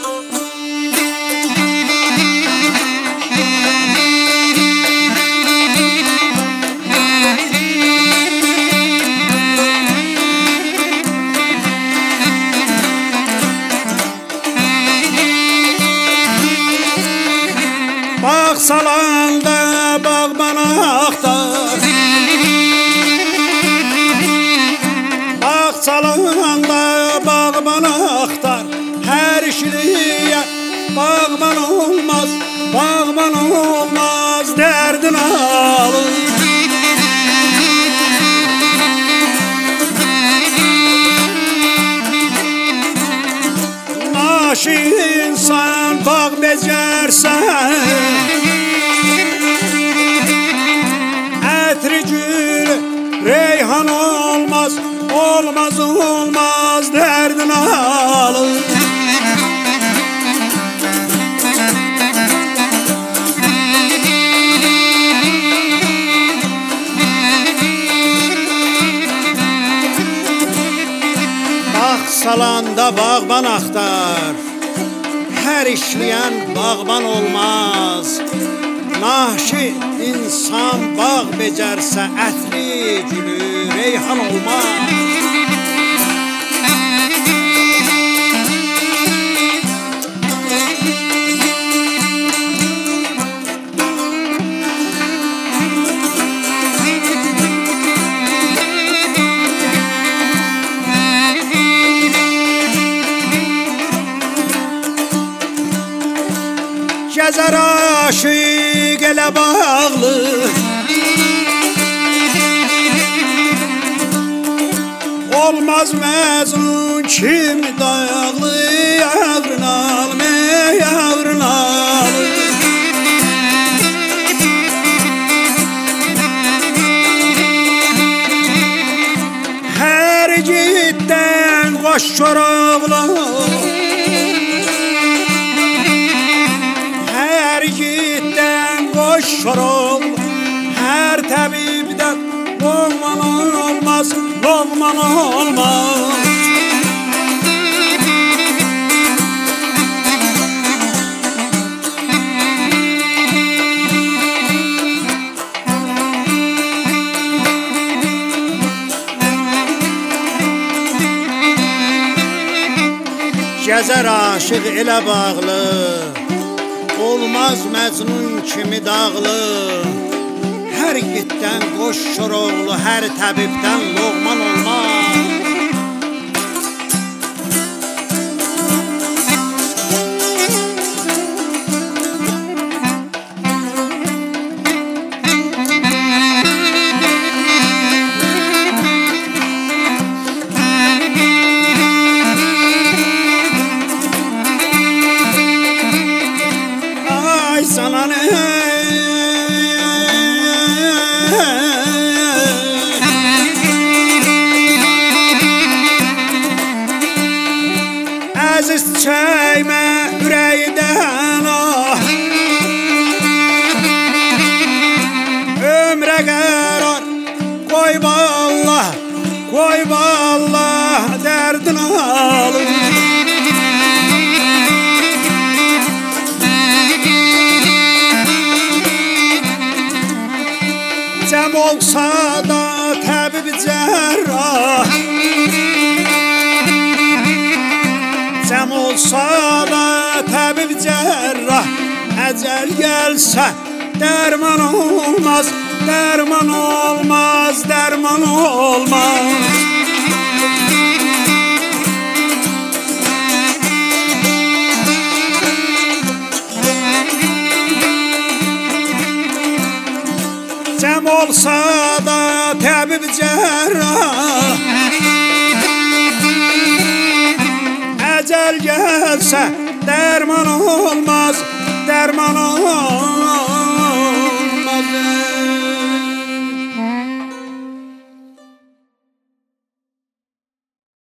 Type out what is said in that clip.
Bağ salanda bağban axtar, bağ salanda bağban axtar, hər işliyə bağban olmaz, bağban olmaz, dərdin alır. Naşi insan bağ becərsən, ətri gül reyhan olmaz, olmaz olmaz, dərdin alır. Bağ salanda bağban axtar, hər işləyən bağban olmaz. Naşi insan bağ becərsə, ətri gülü reyhan olmaz. Gəzər aşiq elə bağlı, olmaz məzun kimi dayaqlı, yavrın alma, yavrın alır. Hər gitdən qoş çoraqlı, şorol, hər təbibdən loğman olmaz, loğman olmaz. Gəzər aşıq elə bağlı, olmaz məcnun kimi dağlı. Hər gitdən qoş şoroğlu, hər təbibdən loğman olmaz. Əziz çəymə ürəkdən ah, ömrə qərar qoy vallah, qoy vallah, dərdin alır. Cəm olsa da təbib cərrah, cəm olsa da təbib cərrah, əcəl gəlsə dərman olmaz, dərman olmaz, dərman olmaz. Cəm olsa da təbib cərrah, əcəl gəlsə dərman